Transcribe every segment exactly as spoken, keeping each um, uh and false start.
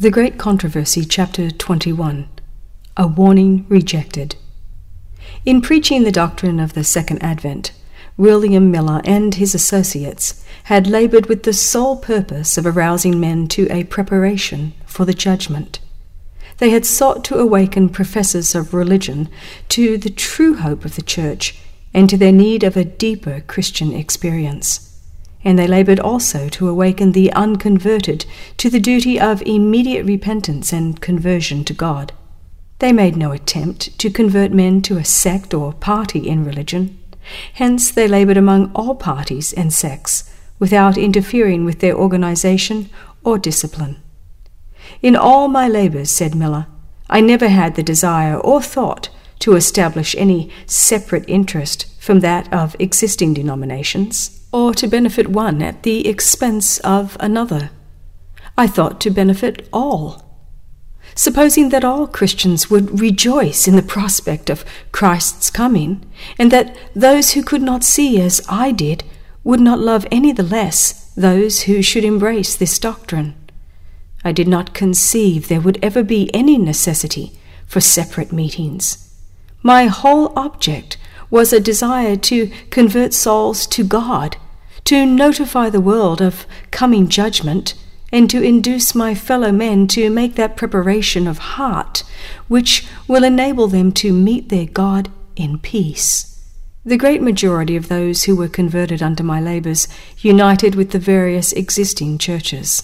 The Great Controversy, Chapter twenty-one. A Warning Rejected. In preaching the doctrine of the Second Advent, William Miller and his associates had labored with the sole purpose of arousing men to a preparation for the judgment. They had sought to awaken professors of religion to the true hope of the Church and to their need of a deeper Christian experience. And they labored also to awaken the unconverted to the duty of immediate repentance and conversion to God. They made no attempt to convert men to a sect or party in religion. Hence they labored among all parties and sects, without interfering with their organization or discipline. In all my labors, said Miller, I never had the desire or thought to establish any separate interest from that of existing denominations, or to benefit one at the expense of another. I thought to benefit all. Supposing that all Christians would rejoice in the prospect of Christ's coming, and that those who could not see as I did would not love any the less those who should embrace this doctrine, I did not conceive there would ever be any necessity for separate meetings. My whole object was a desire to convert souls to God, to notify the world of coming judgment, and to induce my fellow men to make that preparation of heart which will enable them to meet their God in peace. The great majority of those who were converted under my labors united with the various existing churches.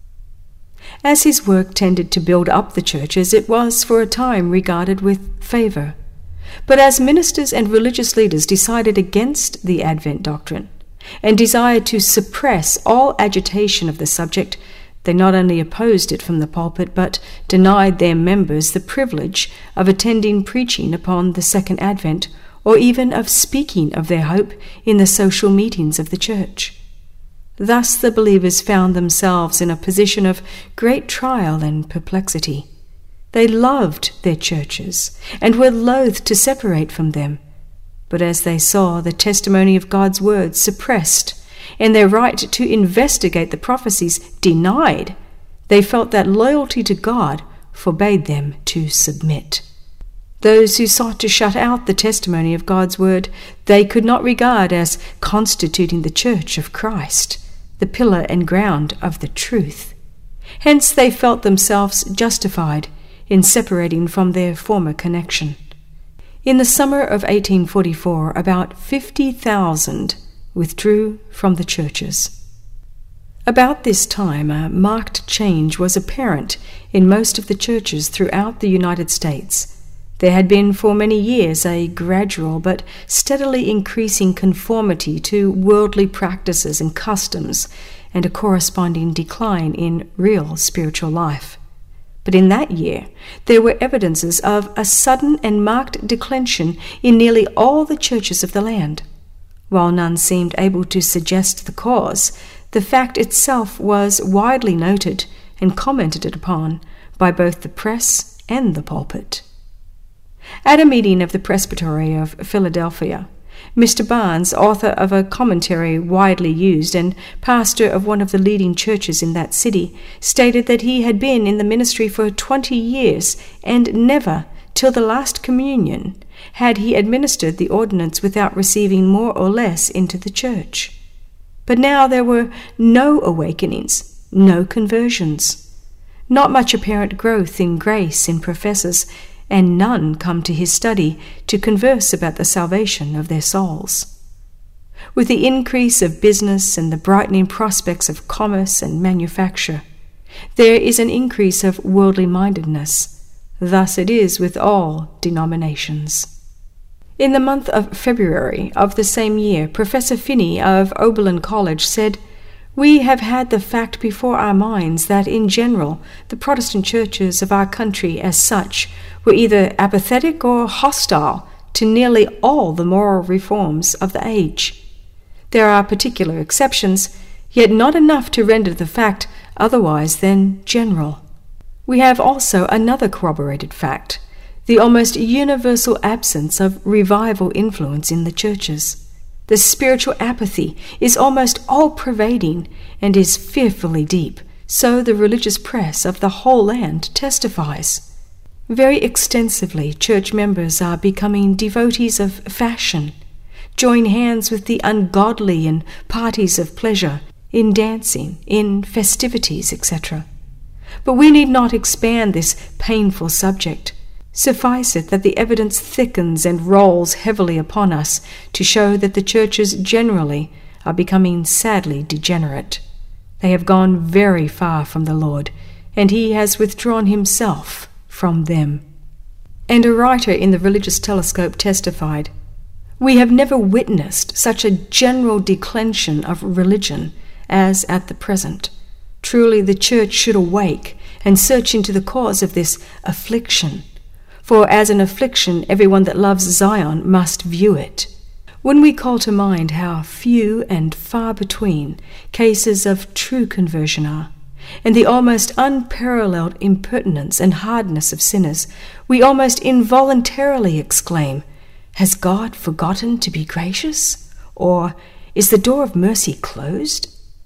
As his work tended to build up the churches, it was for a time regarded with favor. But as ministers and religious leaders decided against the Advent doctrine and desired to suppress all agitation of the subject, they not only opposed it from the pulpit, but denied their members the privilege of attending preaching upon the Second Advent, or even of speaking of their hope in the social meetings of the church. Thus the believers found themselves in a position of great trial and perplexity. They loved their churches and were loath to separate from them. But as they saw the testimony of God's word suppressed and their right to investigate the prophecies denied, they felt that loyalty to God forbade them to submit. Those who sought to shut out the testimony of God's word they could not regard as constituting the church of Christ, the pillar and ground of the truth. Hence they felt themselves justified in separating from their former connection. In the summer of eighteen forty-four, about fifty thousand withdrew from the churches. About this time, a marked change was apparent in most of the churches throughout the United States. There had been for many years a gradual but steadily increasing conformity to worldly practices and customs, and a corresponding decline in real spiritual life. But in that year, there were evidences of a sudden and marked declension in nearly all the churches of the land. While none seemed able to suggest the cause, the fact itself was widely noted and commented upon by both the press and the pulpit. At a meeting of the Presbytery of Philadelphia, Mister Barnes, author of a commentary widely used and pastor of one of the leading churches in that city, stated that he had been in the ministry for twenty years and never, till the last communion, had he administered the ordinance without receiving more or less into the church. But now there were no awakenings, no conversions, not much apparent growth in grace in professors, and none come to his study to converse about the salvation of their souls. With the increase of business and the brightening prospects of commerce and manufacture, there is an increase of worldly-mindedness. Thus it is with all denominations. In the month of February of the same year, Professor Finney of Oberlin College said, "We have had the fact before our minds that in general the Protestant churches of our country as such were either apathetic or hostile to nearly all the moral reforms of the age. There are particular exceptions, yet not enough to render the fact otherwise than general. We have also another corroborated fact, the almost universal absence of revival influence in the churches. The spiritual apathy is almost all-pervading and is fearfully deep, So the religious press of the whole land testifies. Very extensively, church members are becoming devotees of fashion, join hands with the ungodly in parties of pleasure, in dancing, in festivities, et cetera. But we need not expand this painful subject. Suffice it that the evidence thickens and rolls heavily upon us to show that the churches generally are becoming sadly degenerate. They have gone very far from the Lord, and he has withdrawn himself from them. And a writer in the Religious Telescope testified, "We have never witnessed such a general declension of religion as at the present. Truly the church should awake and search into the cause of this affliction. For as an affliction everyone that loves Zion must view it." When we call to mind how few and far between cases of true conversion are, and the almost unparalleled impertinence and hardness of sinners, we almost involuntarily exclaim, "Has God forgotten to be gracious? Or is the door of mercy closed?"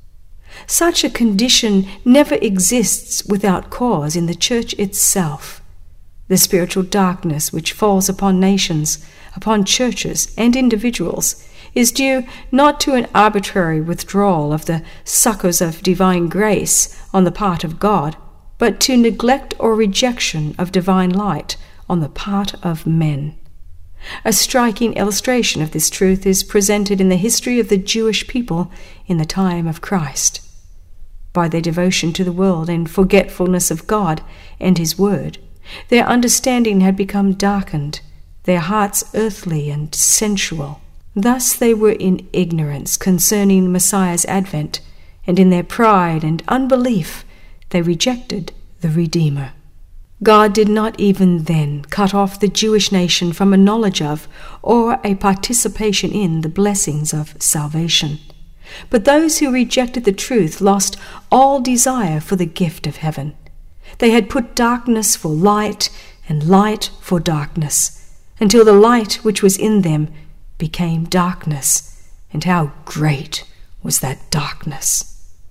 Such a condition never exists without cause in the church itself. The spiritual darkness which falls upon nations, upon churches and individuals, is due not to an arbitrary withdrawal of the succors of divine grace on the part of God, but to neglect or rejection of divine light on the part of men. A striking illustration of this truth is presented in the history of the Jewish people in the time of Christ. By their devotion to the world and forgetfulness of God and his word, their understanding had become darkened, their hearts earthly and sensual. Thus they were in ignorance concerning Messiah's advent, and in their pride and unbelief they rejected the Redeemer. God did not even then cut off the Jewish nation from a knowledge of or a participation in the blessings of salvation. But those who rejected the truth lost all desire for the gift of heaven. They had put darkness for light and light for darkness, until the light which was in them became darkness, and how great was that darkness!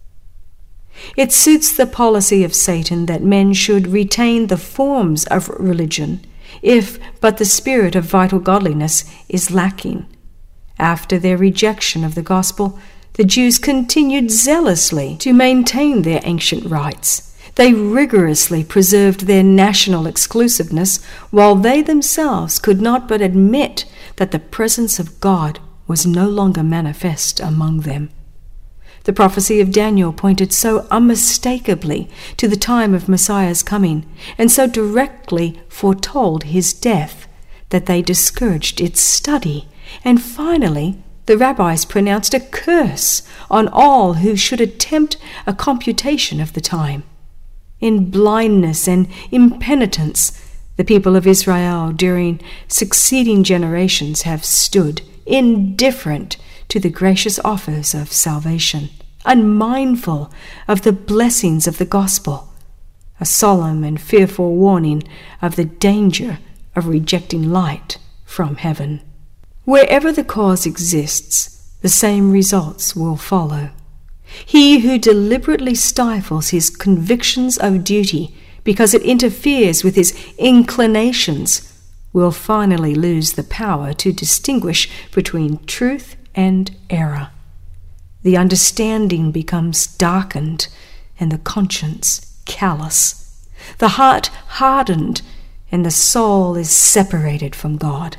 It suits the policy of Satan that men should retain the forms of religion, if but the spirit of vital godliness is lacking. After their rejection of the gospel, the Jews continued zealously to maintain their ancient rites. They rigorously preserved their national exclusiveness, while they themselves could not but admit that the presence of God was no longer manifest among them. The prophecy of Daniel pointed so unmistakably to the time of Messiah's coming, and so directly foretold his death, that they discouraged its study, and finally the rabbis pronounced a curse on all who should attempt a computation of the time. In blindness and impenitence, the people of Israel during succeeding generations have stood, indifferent to the gracious offers of salvation, unmindful of the blessings of the gospel, a solemn and fearful warning of the danger of rejecting light from heaven. Wherever the cause exists, the same results will follow. He who deliberately stifles his convictions of duty because it interferes with his inclinations will finally lose the power to distinguish between truth and error. The understanding becomes darkened and the conscience callous, the heart hardened, and the soul is separated from God.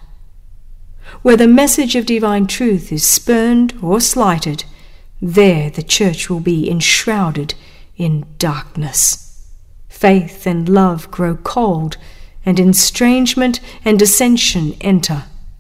Where the message of divine truth is spurned or slighted, there the church will be enshrouded in darkness. Faith and love grow cold, and estrangement and dissension enter.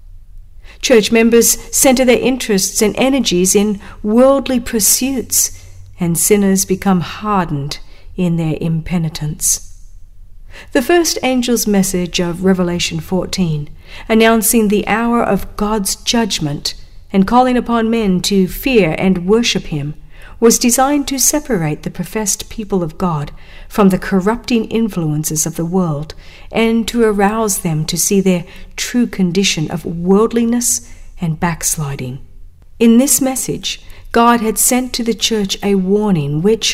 Church members center their interests and energies in worldly pursuits, and sinners become hardened in their impenitence. The first angel's message of Revelation fourteen, announcing the hour of God's judgment and calling upon men to fear and worship him, was designed to separate the professed people of God from the corrupting influences of the world and to arouse them to see their true condition of worldliness and backsliding. In this message, God had sent to the church a warning which,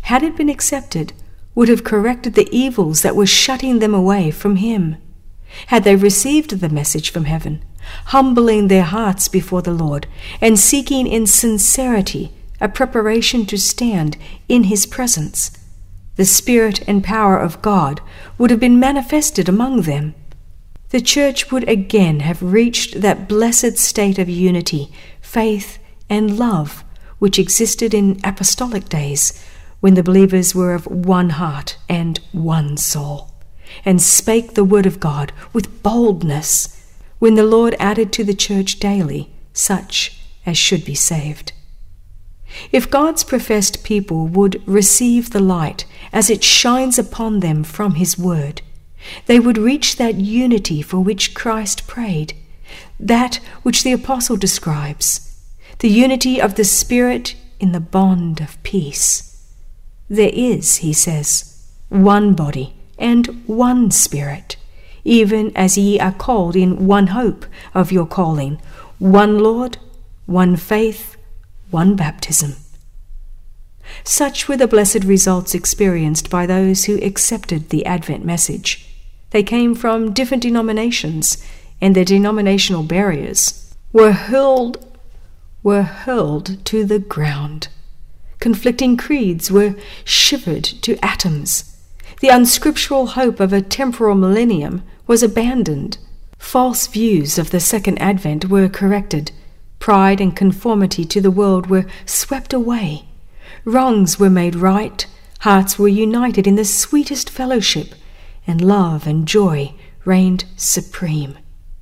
had it been accepted, would have corrected the evils that were shutting them away from him. Had they received the message from heaven, humbling their hearts before the Lord, and seeking in sincerity a preparation to stand in his presence, the Spirit and power of God would have been manifested among them. The church would again have reached that blessed state of unity, faith, and love which existed in apostolic days, when the believers were of one heart and one soul, and spake the word of God with boldness, when the Lord added to the church daily such as should be saved. If God's professed people would receive the light as it shines upon them from his word, they would reach that unity for which Christ prayed, that which the apostle describes, the unity of the Spirit in the bond of peace. There is, he says, one body and one Spirit, even as ye are called in one hope of your calling, one Lord, one faith, one baptism. Such were the blessed results experienced by those who accepted the Advent message. They came from different denominations, and their denominational barriers were hurled, were hurled to the ground. Conflicting creeds were shivered to atoms. The unscriptural hope of a temporal millennium was abandoned. False views of the second advent were corrected. Pride and conformity to the world were swept away. Wrongs were made right. Hearts were united in the sweetest fellowship, and love and joy reigned supreme.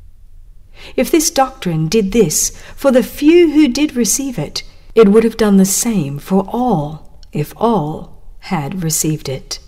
If this doctrine did this for the few who did receive it, it would have done the same for all if all had received it.